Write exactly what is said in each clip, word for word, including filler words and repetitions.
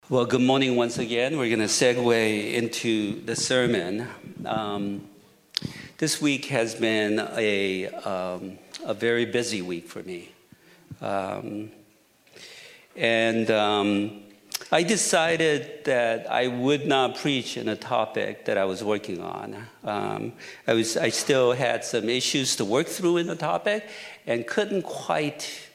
Well, good morning once again. We're going to segue into the sermon. Um, this week has been a, um, a very busy week for me. Um, and um, I decided that I would not preach on a topic that I was working on. Um, I, was, I still had some issues to work through in the topic and couldn't quite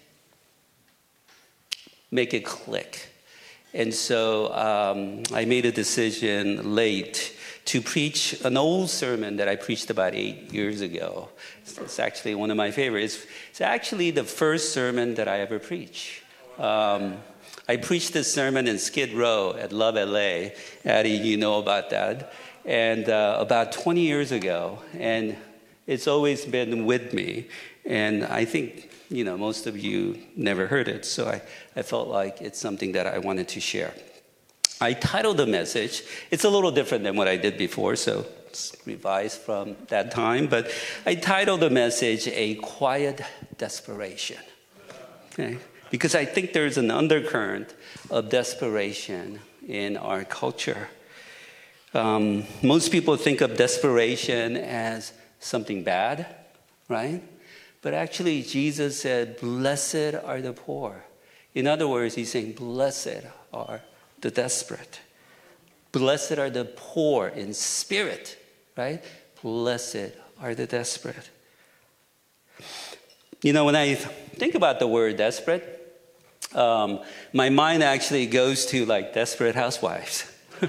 make it click. And so um, I made a decision late to preach an old sermon that I preached about eight years ago. It's actually one of my favorites. It's actually the first sermon that I ever preached. Um, I preached this sermon in Skid Row at Love L A. Addie, you know about that. And uh, about twenty years ago. And it's always been with me. And I think, you know, most of you never heard it, so I, I felt like it's something that I wanted to share. I titled the message, it's a little different than what I did before, so it's revised from that time, but I titled the message, A Quiet Desperation. Okay? Because I think there's an undercurrent of desperation in our culture. Um, most people think of desperation as something bad, right? But actually, Jesus said, blessed are the poor. In other words, he's saying, blessed are the desperate. Blessed are the poor in spirit, right? Blessed are the desperate. You know, when I think about the word desperate, um, my mind actually goes to like Desperate Housewives.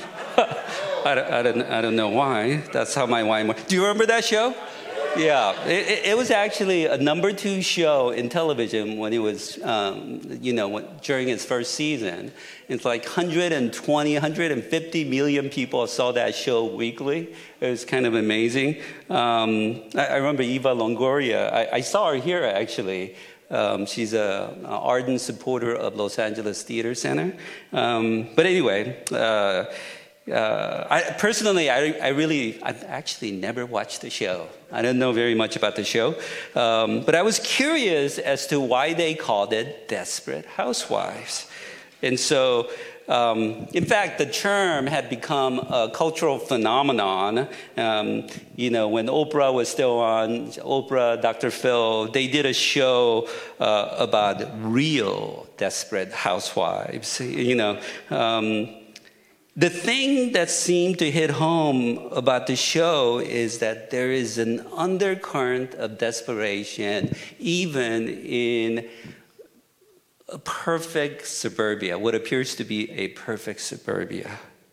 I, don't, I, don't, I don't know why. That's how my mind works. Do you remember that show? Yeah, it, it was actually a number two show in television when it was, um, you know, during its first season. It's like one hundred twenty, one hundred fifty million people saw that show weekly. It was kind of amazing. Um, I, I remember Eva Longoria. I, I saw her here, actually. Um, she's an ardent supporter of Los Angeles Theater Center. Um, but anyway... Uh, Uh, I, personally, I, I really, I've actually never watched the show. I don't know very much about the show. Um, but I was curious as to why they called it Desperate Housewives. And so, um, in fact, the term had become a cultural phenomenon. Um, you know, when Oprah was still on, Oprah, Doctor Phil, they did a show uh, about real desperate housewives, you know. Um, The thing that seemed to hit home about the show is that there is an undercurrent of desperation even in a perfect suburbia, what appears to be a perfect suburbia,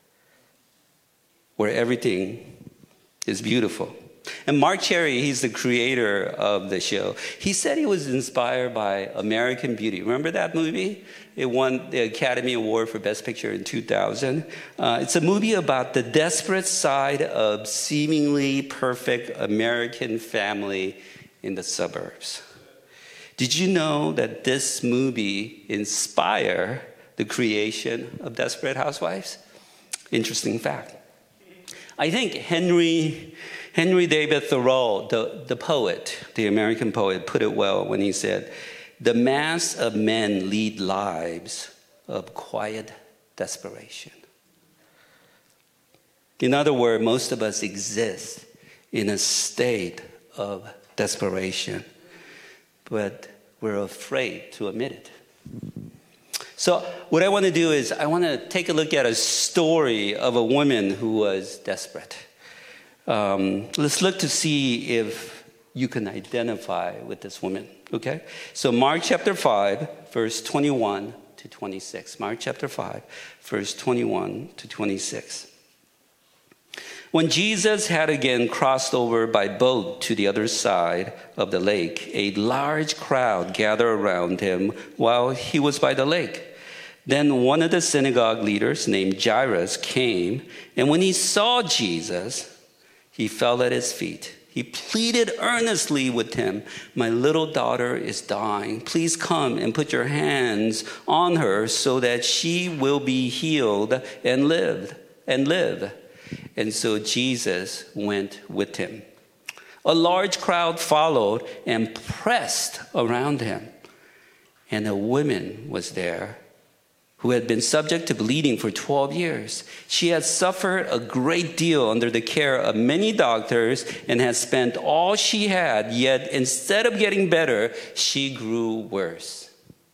where everything is beautiful. And Mark Cherry, he's the creator of the show. He said he was inspired by American Beauty. Remember that movie? It won the Academy Award for Best Picture in two thousand. Uh, it's a movie about the desperate side of seemingly perfect American family in the suburbs. Did you know that this movie inspired the creation of Desperate Housewives? Interesting fact. I think Henry... Henry David Thoreau, the, the poet, the American poet, put it well when he said, the mass of men lead lives of quiet desperation. In other words, most of us exist in a state of desperation, but we're afraid to admit it. So what I want to do is I want to take a look at a story of a woman who was desperate. Um, let's look to see if you can identify with this woman, okay? So Mark chapter five, verse twenty-one to twenty-six. Mark chapter five, verse twenty-one to twenty-six. When Jesus had again crossed over by boat to the other side of the lake, a large crowd gathered around him while he was by the lake. Then one of the synagogue leaders named Jairus came, and when he saw Jesus, he fell at his feet. He pleaded earnestly with him, my little daughter is dying. Please come and put your hands on her so that she will be healed and live and live. And so Jesus went with him. A large crowd followed and pressed around him. And a woman was there who had been subject to bleeding for twelve years. She had suffered a great deal under the care of many doctors and had spent all she had, yet instead of getting better, she grew worse.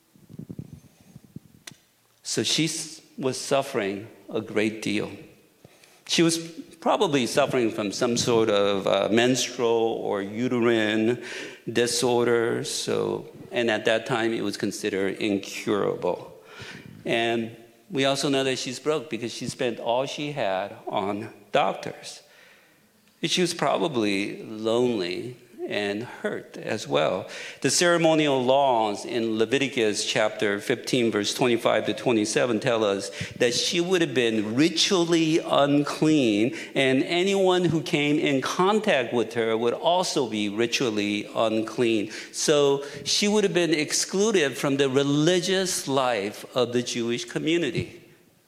So she was suffering a great deal. She was probably suffering from some sort of uh, menstrual or uterine disorder. So, and at that time, it was considered incurable. And we also know that she's broke because she spent all she had on doctors. She was probably lonely and hurt as well. The ceremonial laws in Leviticus chapter fifteen, verse twenty-five to twenty-seven tell us that she would have been ritually unclean, and anyone who came in contact with her would also be ritually unclean. So she would have been excluded from the religious life of the Jewish community.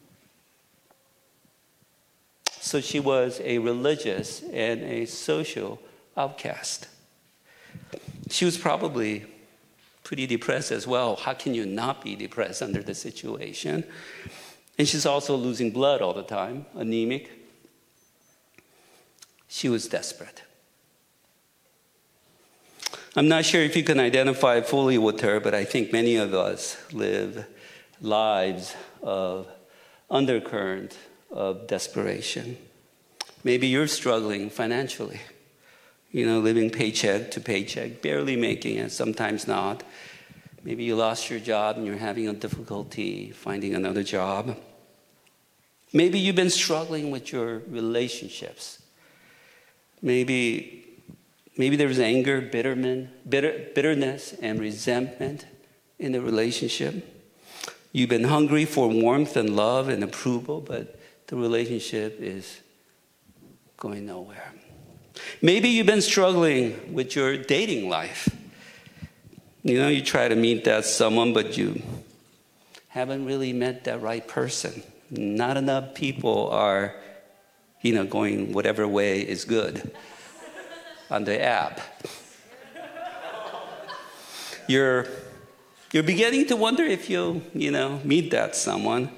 So she was a religious and a social outcast. She was probably pretty depressed as well. How can you not be depressed under the situation? And she's also losing blood all the time, anemic. She was desperate. I'm not sure if you can identify fully with her, but I think many of us live lives of undercurrent of desperation. Maybe you're struggling financially. You know, living paycheck to paycheck, barely making it, sometimes not. Maybe you lost your job and you're having a difficulty finding another job. Maybe you've been struggling with your relationships. Maybe, maybe there's anger, bitterman, bitter, bitterness, and resentment in the relationship. You've been hungry for warmth and love and approval, but the relationship is going nowhere. Maybe you've been struggling with your dating life. You know, you try to meet that someone, but you haven't really met that right person. Not enough people are, you know, going whatever way is good on the app. You're, you're beginning to wonder if you'll, you know, meet that someone.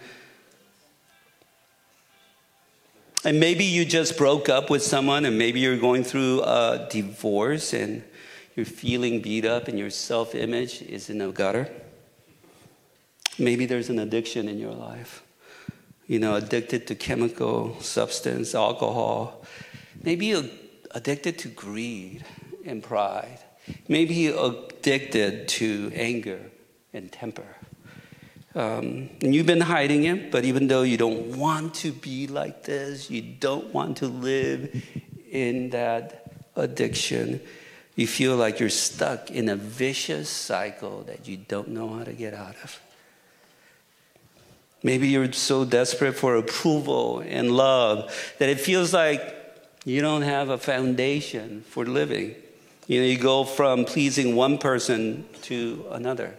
And maybe you just broke up with someone, and maybe you're going through a divorce and you're feeling beat up and your self-image is in the gutter. Maybe there's an addiction in your life. You know, addicted to chemical substance, alcohol. Maybe you're addicted to greed and pride. Maybe you're addicted to anger and temper. Um, and you've been hiding it, but even though you don't want to be like this, you don't want to live in that addiction, you feel like you're stuck in a vicious cycle that you don't know how to get out of. Maybe you're so desperate for approval and love that it feels like you don't have a foundation for living. You know, you go from pleasing one person to another.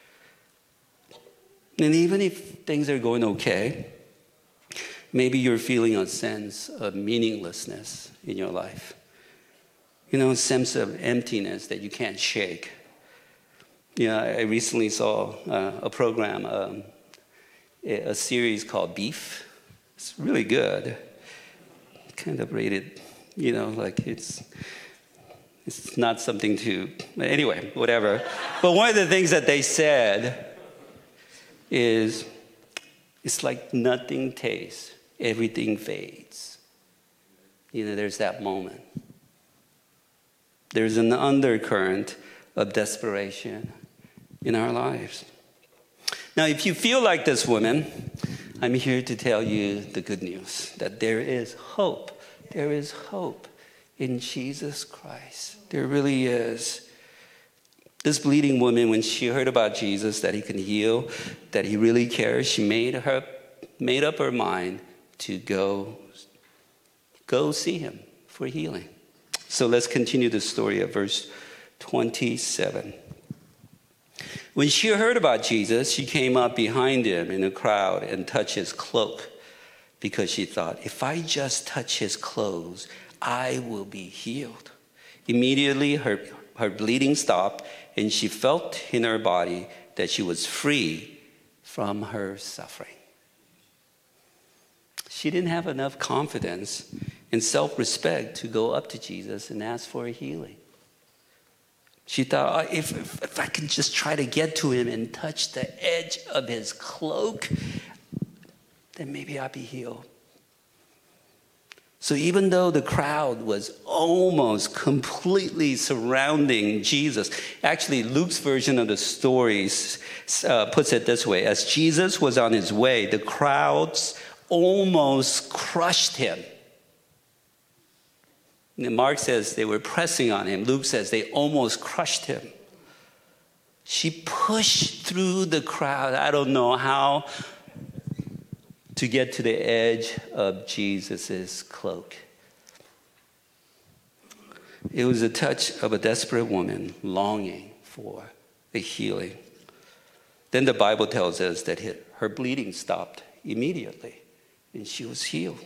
And even if things are going okay, maybe you're feeling a sense of meaninglessness in your life. You know, a sense of emptiness that you can't shake. You know, I recently saw uh, a program, um, a series called Beef. It's really good. Kind of rated, you know, like it's it's not something to, anyway, whatever. But one of the things that they said is, it's like nothing tastes, everything fades. You know, there's that moment. There's an undercurrent of desperation in our lives. Now, if you feel like this woman, I'm here to tell you the good news, that there is hope. There is hope in Jesus Christ. There really is. This bleeding woman, when she heard about Jesus, that he can heal, that he really cares, she made her made up her mind to go, go see him for healing. So let's continue the story at verse twenty-seven. When she heard about Jesus, she came up behind him in a crowd and touched his cloak, because she thought, if I just touch his clothes, I will be healed. Immediately, her, her bleeding stopped, and she felt in her body that she was free from her suffering. She didn't have enough confidence and self-respect to go up to Jesus and ask for a healing. She thought, oh, if, if, if I can just try to get to him and touch the edge of his cloak, then maybe I'll be healed. So even though the crowd was almost completely surrounding Jesus, actually Luke's version of the stories uh, puts it this way: as Jesus was on his way, the crowds almost crushed him. And Mark says they were pressing on him. Luke says they almost crushed him. She pushed through the crowd, I don't know how, to get to the edge of Jesus' cloak. It was a touch of a desperate woman longing for a healing. Then the Bible tells us that her bleeding stopped immediately and she was healed.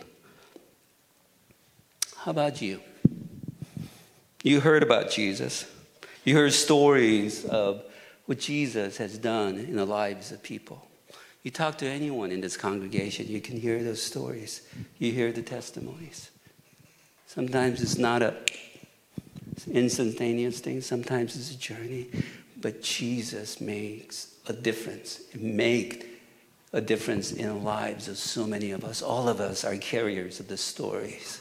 How about you? You heard about Jesus. You heard stories of what Jesus has done in the lives of people. You talk to anyone in this congregation, you can hear those stories. You hear the testimonies. Sometimes it's not an instantaneous thing. Sometimes it's a journey. But Jesus makes a difference. It makes a difference in the lives of so many of us. All of us are carriers of the stories.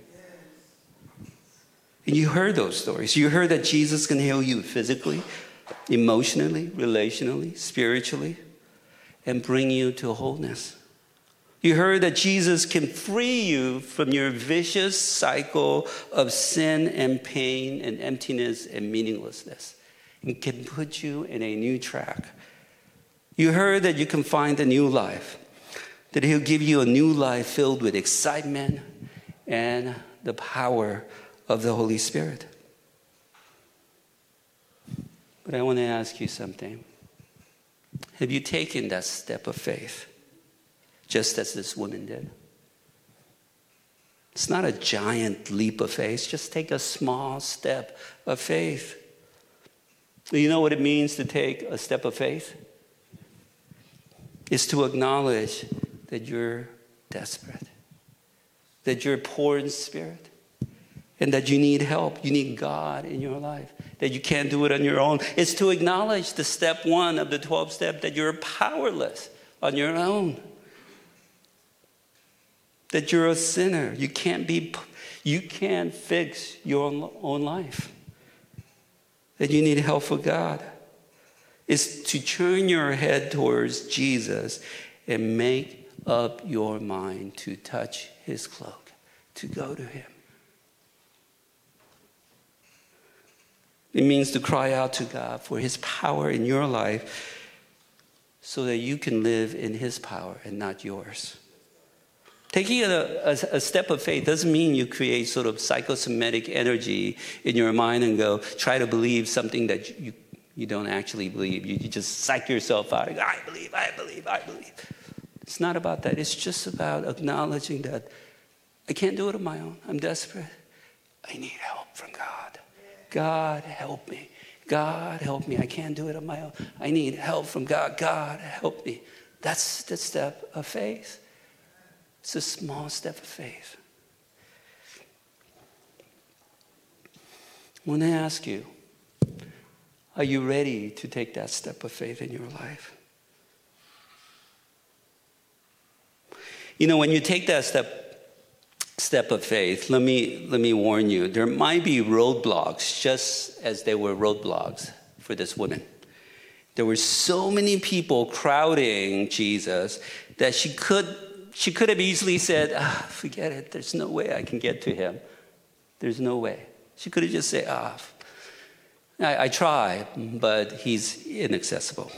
And you heard those stories. You heard that Jesus can heal you physically, emotionally, relationally, spiritually, and bring you to wholeness. You heard that Jesus can free you from your vicious cycle of sin and pain and emptiness and meaninglessness, and can put you in a new track. You heard that you can find a new life, that he'll give you a new life filled with excitement and the power of the Holy Spirit. But I want to ask you something. Have you taken that step of faith, just as this woman did? It's not a giant leap of faith. Just take a small step of faith. You know what it means to take a step of faith? It's to acknowledge that you're desperate, that you're poor in spirit, and that you need help. You need God in your life, that you can't do it on your own. It's to acknowledge the step one of the twelve steps, that you're powerless on your own, that you're a sinner. You can't be, you can't fix your own life, that you need help from God. It's to turn your head towards Jesus and make up your mind to touch his cloak, to go to him. It means to cry out to God for his power in your life so that you can live in his power and not yours. Taking a, a, a step of faith doesn't mean you create sort of psychosomatic energy in your mind and go try to believe something that you, you don't actually believe. You, you just psych yourself out. I believe, I believe, I believe. It's not about that. It's just about acknowledging that I can't do it on my own. I'm desperate. I need help from God. God, help me. God, help me. I can't do it on my own. I need help from God. God, help me. That's the step of faith. It's a small step of faith. I want to ask you, are you ready to take that step of faith in your life? You know, when you take that step step of faith, let me let me warn you, there might be roadblocks, just as there were roadblocks for this woman. There were so many people crowding Jesus that she could she could have easily said, ah, forget it, there's no way I can get to him. There's no way. She could have just said, ah, I, I try, but he's inaccessible.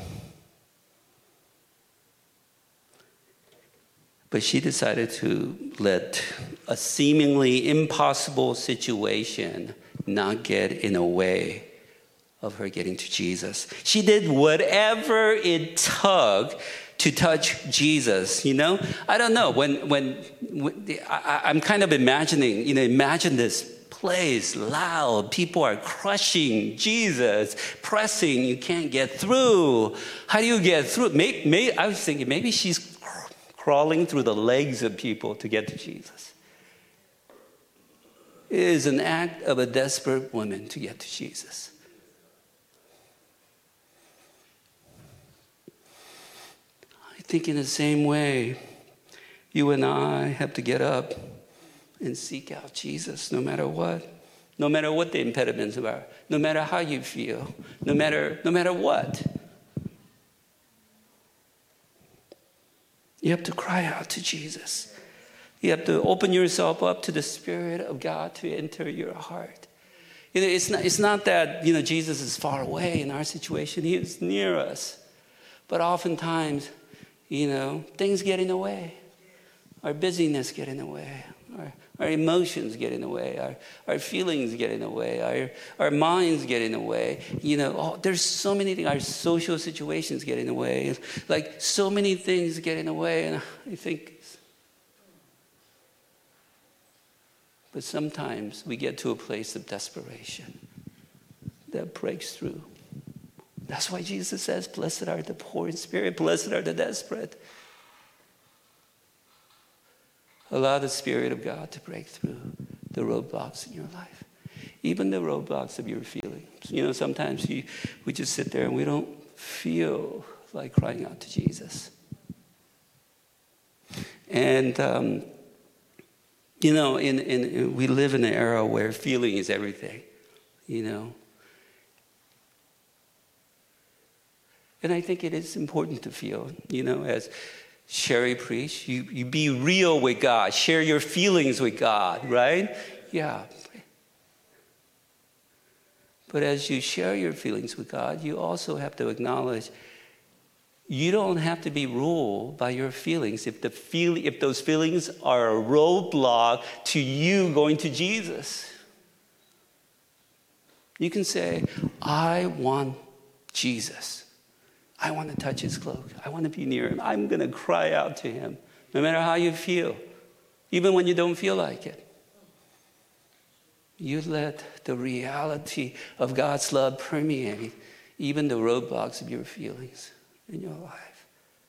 But she decided to let a seemingly impossible situation not get in the way of her getting to Jesus. She did whatever it took to touch Jesus, you know? I don't know, when, when, when I, I'm kind of imagining, you know, imagine this place loud. People are crushing Jesus, pressing. You can't get through. How do you get through? May, may, I was thinking maybe she's crawling through the legs of people to get to Jesus. It is an act of a desperate woman to get to Jesus. I think in the same way, you and I have to get up and seek out Jesus no matter what. No matter what the impediments are. No matter how you feel. No matter, no matter what. You have to cry out to Jesus. You have to open yourself up to the Spirit of God to enter your heart. You know, it's not, it's not that, you know, Jesus is far away in our situation. He is near us. But oftentimes, you know, things get in the way. Our busyness get in the way. Our, our emotions get in the way. Our, our feelings get in the way. Our, our minds get in the way. You know, oh, there's so many things. Our social situations get in the way. Like, so many things get in the way. And I think, but sometimes we get to a place of desperation that breaks through. That's why Jesus says, blessed are the poor in spirit, blessed are the desperate. Allow the Spirit of God to break through the roadblocks in your life. Even the roadblocks of your feelings. You know, sometimes you, we just sit there and we don't feel like crying out to Jesus. And, um, you know, in, in, we live in an era where feeling is everything, you know. And I think it is important to feel, you know, as Sherry preached, you, you be real with God. Share your feelings with God, right? Yeah. But as you share your feelings with God, you also have to acknowledge you don't have to be ruled by your feelings if the feel, if those feelings are a roadblock to you going to Jesus. You can say, I want Jesus. I want to touch his cloak. I want to be near him. I'm going to cry out to him, no matter how you feel, even when you don't feel like it. You let the reality of God's love permeate even the roadblocks of your feelings in your life.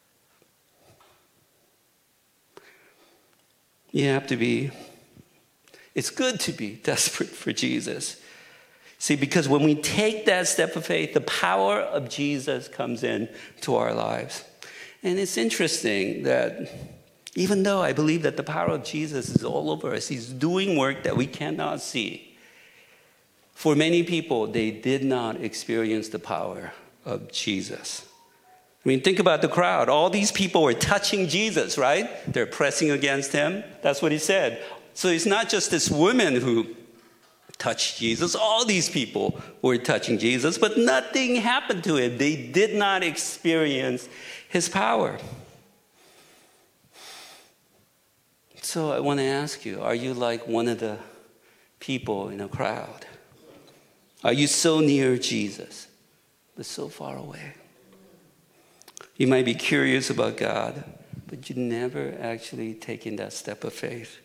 You have to be, it's good to be desperate for Jesus. See, because when we take that step of faith, the power of Jesus comes in to our lives. And it's interesting that even though I believe that the power of Jesus is all over us, he's doing work that we cannot see. For many people, they did not experience the power of Jesus. I mean, think about the crowd. All these people were touching Jesus, right? They're pressing against him. That's what he said. So it's not just this woman who touched Jesus. All these people were touching Jesus, but nothing happened to him. They did not experience his power. So I want to ask you, are you like one of the people in a crowd? Are you so near Jesus, but so far away? You might be curious about God, but you never actually taken that step of faith.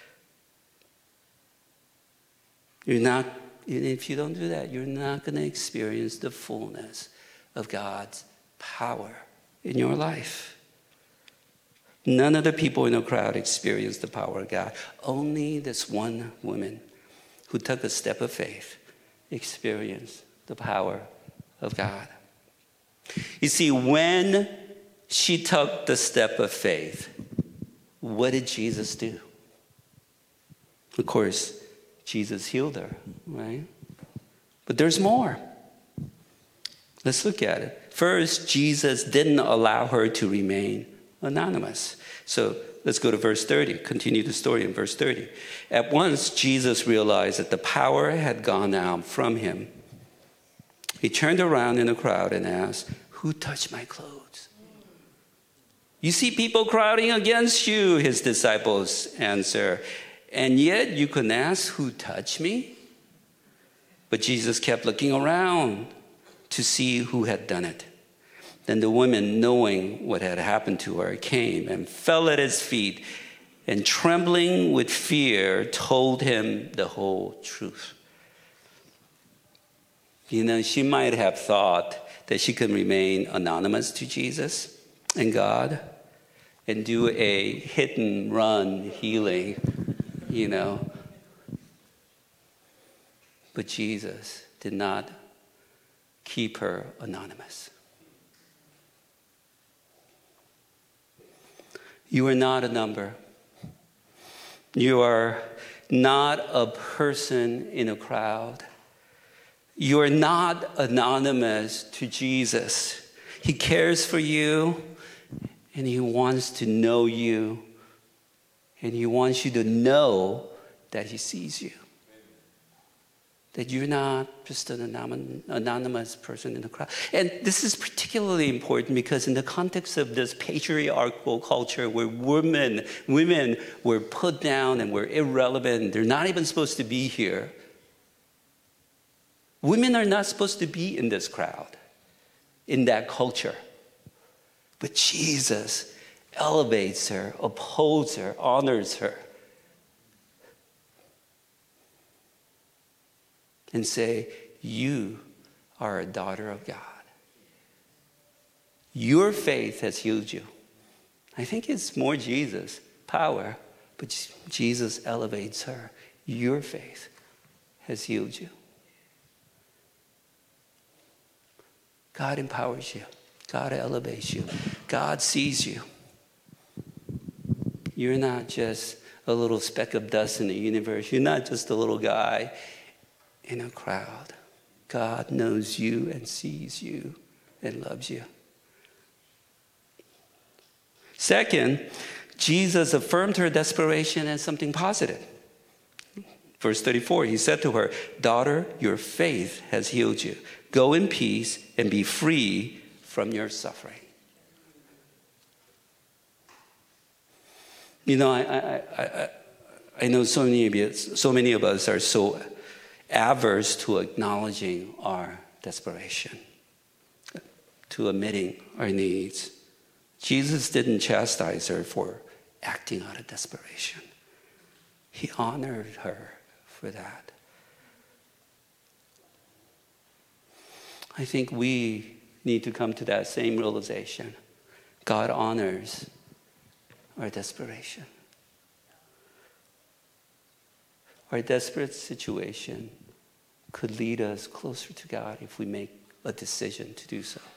You're not, if you don't do that, you're not going to experience the fullness of God's power in your life. None of the people in the crowd experienced the power of God. Only this one woman who took a step of faith experienced the power of God. You see, when she took the step of faith, what did Jesus do? Of course, Jesus healed her, right? But there's more. Let's look at it. First, Jesus didn't allow her to remain anonymous. So let's go to verse thirty. Continue the story in verse thirty. At once, Jesus realized that the power had gone out from him. He turned around in the crowd and asked, "Who touched my clothes?" You see people crowding against you, his disciples answer. And yet you can ask, who touched me? But Jesus kept looking around to see who had done it. Then the woman, knowing what had happened to her, came and fell at his feet and trembling with fear, told him the whole truth. You know, she might have thought that she could remain anonymous to Jesus and God and do a hit and run healing, you know. But Jesus did not keep her anonymous. You are not a number. You are not a person in a crowd. You are not anonymous to Jesus. He cares for you, and he wants to know you, and he wants you to know that he sees you. That you're not just an anonymous person in the crowd. And this is particularly important because in the context of this patriarchal culture where women, women were put down and were irrelevant, they're not even supposed to be here. Women are not supposed to be in this crowd, in that culture. But Jesus elevates her, upholds her, honors her. And say, you are a daughter of God. Your faith has healed you. I think it's more Jesus' power, but Jesus elevates her. Your faith has healed you. God empowers you. God elevates you. God sees you. You're not just a little speck of dust in the universe. You're not just a little guy in a crowd. God knows you and sees you and loves you. Second, Jesus affirmed her desperation as something positive. Verse thirty-four, he said to her, "Daughter, your faith has healed you. Go in peace and be free from your suffering." You know, I, I, I, I know so many of you, so many of us are so averse to acknowledging our desperation, to admitting our needs. Jesus didn't chastise her for acting out of desperation. He honored her for that. I think we need to come to that same realization. God honors our desperation. Our desperate situation could lead us closer to God if we make a decision to do so.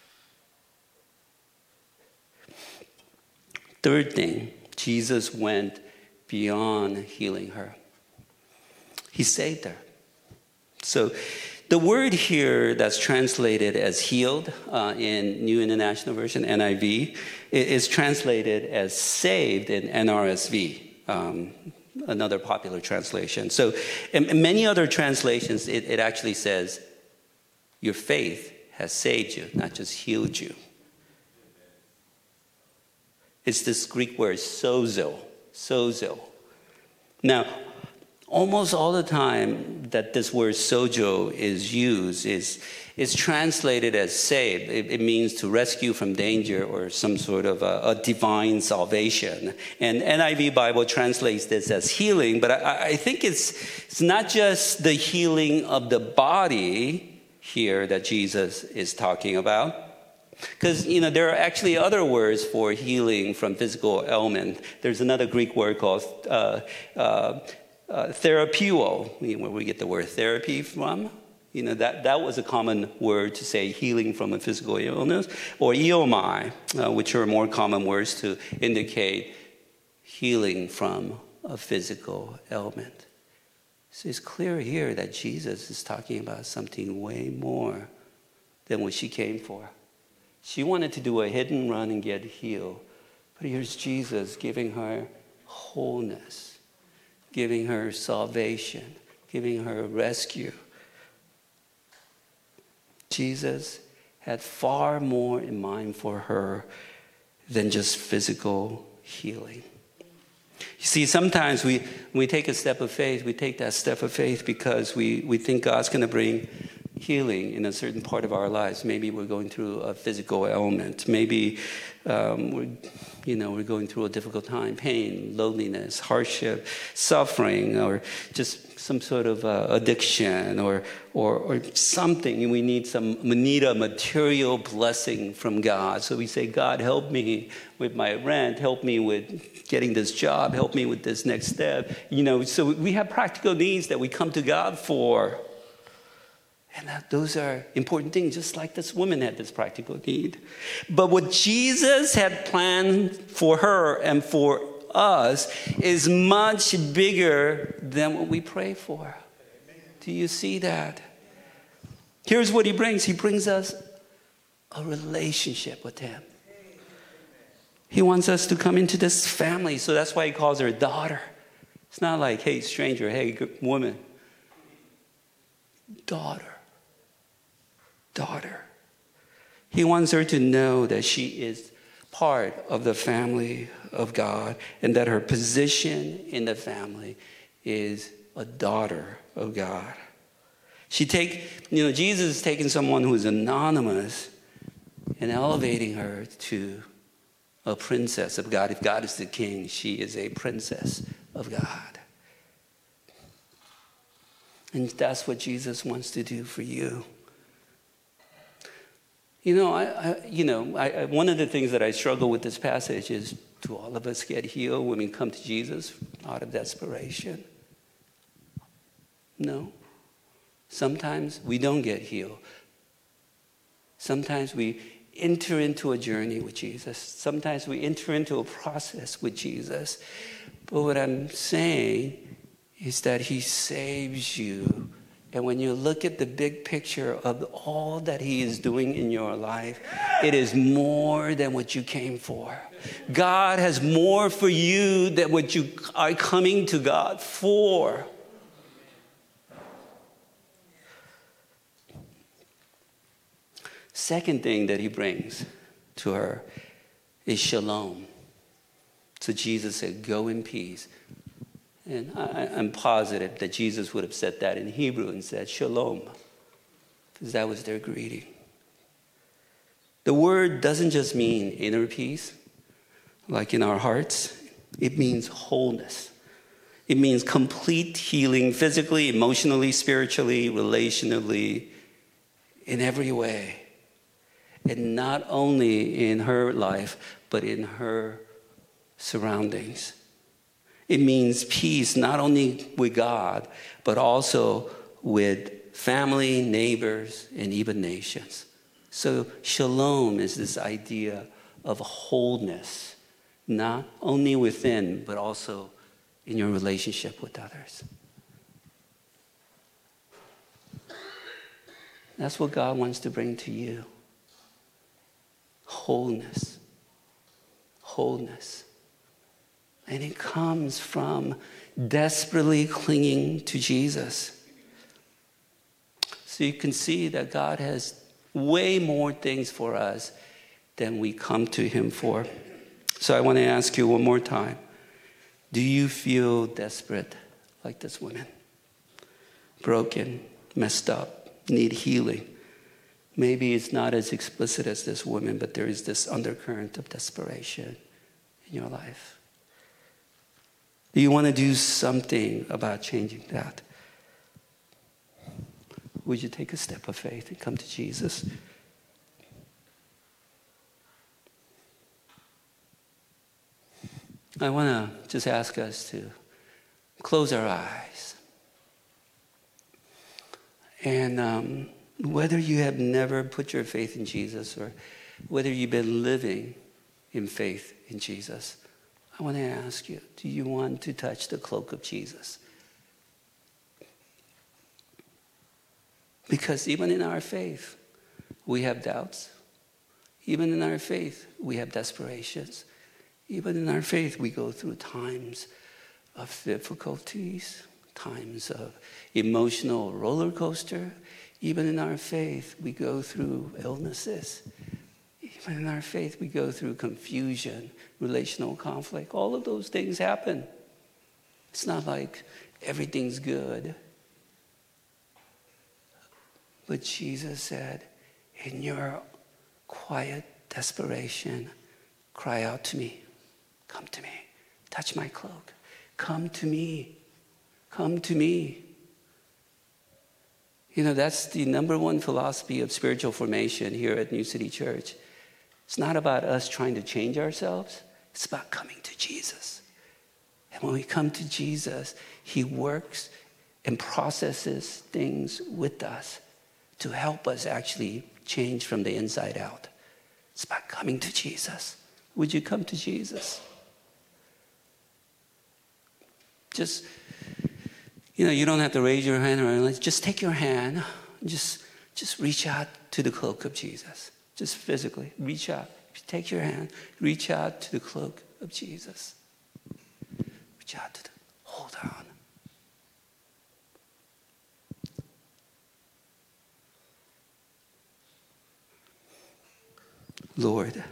Third thing, Jesus went beyond healing her. He saved her. So the word here that's translated as healed uh, in New International Version, N I V, is translated as saved in N R S V. Um, another popular translation. So in many other translations, it, it actually says, your faith has saved you, not just healed you. It's this Greek word, sozo, sozo. Now, almost all the time that this word sozo is used is, is translated as saved. It, it means to rescue from danger or some sort of a, a divine salvation. And N I V Bible translates this as healing, but I, I think it's, it's not just the healing of the body here that Jesus is talking about. Because, you know, there are actually other words for healing from physical ailment. There's another Greek word called uh, uh, uh, therapeuo, where we get the word therapy from. You know, that, that was a common word to say healing from a physical illness. Or iomai, uh, which are more common words to indicate healing from a physical ailment. So it's clear here that Jesus is talking about something way more than what she came for. She wanted to do a hit and run and get healed. But here's Jesus giving her wholeness, giving her salvation, giving her rescue. Jesus had far more in mind for her than just physical healing. You see, sometimes we, when we take a step of faith, we take that step of faith because we, we think God's going to bring healing in a certain part of our lives. Maybe we're going through a physical ailment. Maybe um, we're, you know, we're going through a difficult time, pain, loneliness, hardship, suffering, or just some sort of uh, addiction, or, or or something. We need some. We need a material blessing from God. So we say, God, help me with my rent. Help me with getting this job. Help me with this next step. You know. So we have practical needs that we come to God for. And that, those are important things, just like this woman had this practical need. But what Jesus had planned for her and for us is much bigger than what we pray for. Do you see that? Here's what he brings. He brings us a relationship with him. He wants us to come into this family. So that's why he calls her daughter. It's not like, hey, stranger, hey, woman. Daughter. Daughter. He wants her to know that she is part of the family of God and that her position in the family is a daughter of God. She take, you know, Jesus is taking someone who is anonymous and elevating her to a princess of God. If God is the king, she is a princess of God. And that's what Jesus wants to do for you. You know, I, I you know, I, I, one of the things that I struggle with this passage is, do all of us get healed when we come to Jesus out of desperation? No. Sometimes we don't get healed. Sometimes we enter into a journey with Jesus. Sometimes we enter into a process with Jesus. But what I'm saying is that he saves you. And when you look at the big picture of all that he is doing in your life, it is more than what you came for. God has more for you than what you are coming to God for. Second thing that he brings to her is shalom. So Jesus said, go in peace. And I, I'm positive that Jesus would have said that in Hebrew and said shalom, because that was their greeting. The word doesn't just mean inner peace, like in our hearts. It means wholeness. It means complete healing physically, emotionally, spiritually, relationally, in every way. And not only in her life, but in her surroundings. It means peace not only with God, but also with family, neighbors, and even nations. So shalom is this idea of wholeness, not only within, but also in your relationship with others. That's what God wants to bring to you. Wholeness. Wholeness. And it comes from desperately clinging to Jesus. So you can see that God has way more things for us than we come to him for. So I want to ask you one more time. Do you feel desperate like this woman? Broken, messed up, need healing. Maybe it's not as explicit as this woman, but there is this undercurrent of desperation in your life. Do you want to do something about changing that? Would you take a step of faith and come to Jesus? I want to just ask us to close our eyes. And um, whether you have never put your faith in Jesus or whether you've been living in faith in Jesus, I want to ask you, do you want to touch the cloak of Jesus? Because even in our faith, we have doubts. Even in our faith, we have desperations. Even in our faith, we go through times of difficulties, times of emotional roller coaster. Even in our faith, we go through illnesses. Even in our faith, we go through confusion, relational conflict. All of those things happen. It's not like everything's good. But Jesus said, in your quiet desperation, cry out to me. Come to me. Touch my cloak. Come to me. Come to me. You know, that's the number one philosophy of spiritual formation here at New City Church. It's not about us trying to change ourselves. It's about coming to Jesus. And when we come to Jesus, he works and processes things with us to help us actually change from the inside out. It's about coming to Jesus. Would you come to Jesus? Just, you know, you don't have to raise your hand or anything. Just take your hand. Just, just reach out to the cloak of Jesus. Just physically, reach out. Take your hand, reach out to the cloak of Jesus. Reach out to the, hold on. Lord,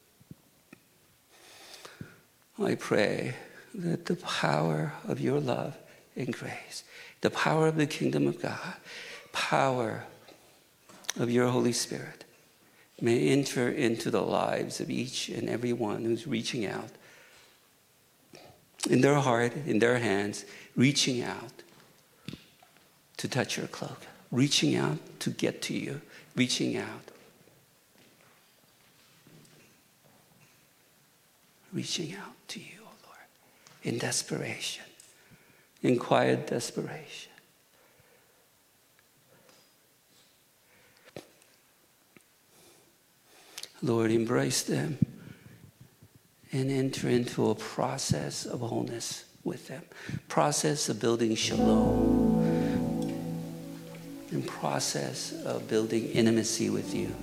I pray that the power of your love and grace, the power of the kingdom of God, power of your Holy Spirit may enter into the lives of each and every one who's reaching out, in their heart, in their hands, reaching out to touch your cloak, reaching out to get to you, reaching out. Reaching out to you, oh Lord, in desperation, in quiet desperation. Lord, embrace them and enter into a process of wholeness with them, process of building shalom, and process of building intimacy with you.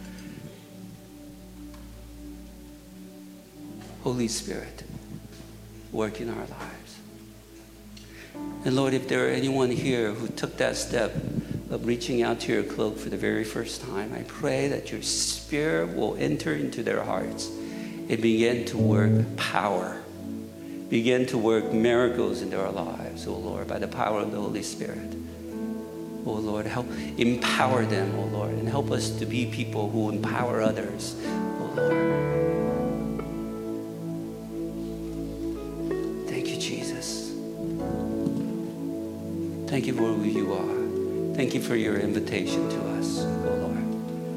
Holy Spirit, work in our lives. And Lord, if there are anyone here who took that step of reaching out to your cloak for the very first time, I pray that your Spirit will enter into their hearts and begin to work power, begin to work miracles in their lives, oh Lord, by the power of the Holy Spirit. Oh Lord, help empower them, oh Lord, and help us to be people who empower others, oh Lord. Thank you for who you are. Thank you for your invitation to us, oh Lord.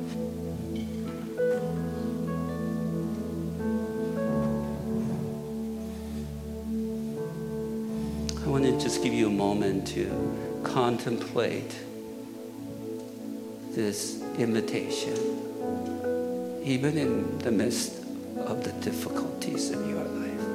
I want to just give you a moment to contemplate this invitation, even in the midst of the difficulties of your life.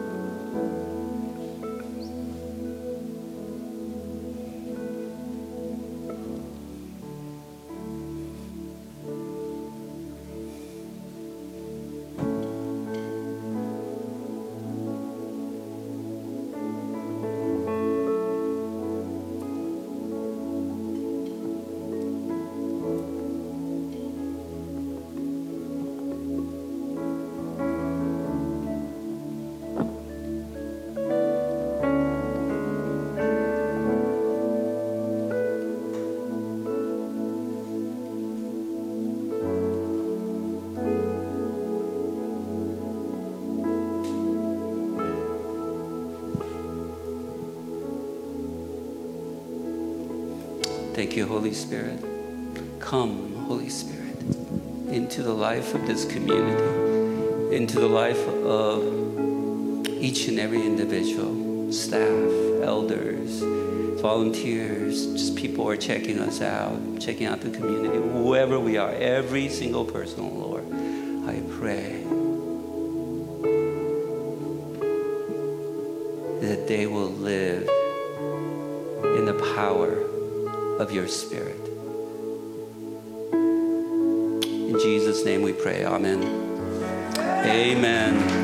Thank you, Holy Spirit. Come, Holy Spirit, into the life of this community, into the life of each and every individual, staff, elders, volunteers, just people who are checking us out, checking out the community, whoever we are, every single person, oh Lord, I pray that they will live in the power of your Spirit. In Jesus' name we pray. Amen. Amen.